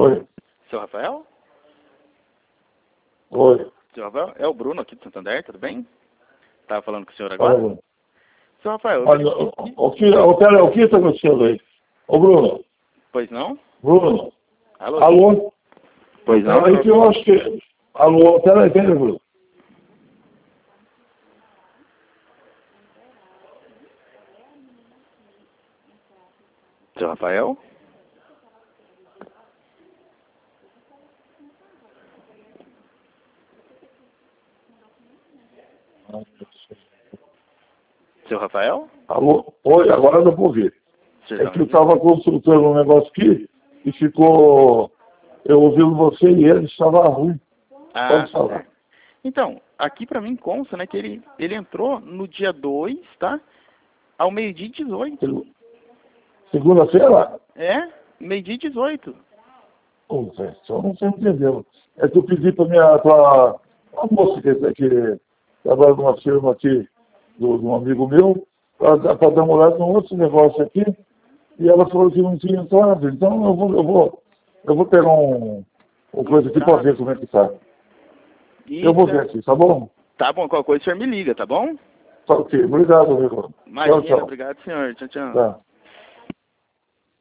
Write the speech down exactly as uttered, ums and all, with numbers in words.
Oi. Seu Rafael? Oi. Seu Rafael? É o Bruno aqui do Santander, tudo bem? Tava falando com o senhor Fala, agora? Bruno. Seu Rafael, eu Olha, verifiquei o, aqui. o, que, o, pera, o que está acontecendo aí? Ô, Bruno. Pois não? Bruno. Alô? Alô? Pois não? Peraí que eu acho que... Alô? Peraí, peraí, Bruno. Seu Rafael? Seu Rafael? Alô? Oi, agora dá para ouvir. Você É tá que me eu ouvindo? estava consultando um negócio aqui e ficou... Eu ouvindo você e ele estava ruim. Ah, Pode tá falar. certo. Então, aqui pra mim consta, né, que ele, ele entrou no dia dois, tá? Ao meio-dia e dezoito. Segu- Segunda-feira? É? Meio-dia e dezoito. Pô, velho, só não você entendeu. É que eu pedi para minha... Pra, a moça que, que trabalha numa firma aqui, do, de um amigo meu, para dar uma olhada num outro negócio aqui, e ela falou que não tinha entrado. Então eu vou, eu vou, eu vou pegar um, uma coisa aqui para ver como é que tá. Eu Isso. vou ver aqui, tá bom? Tá bom, qualquer coisa o senhor me liga, tá bom? Tá ok. Obrigado, amigo. Tchau, Imagina, tchau. obrigado, senhor. Tchau, tchau. Tá.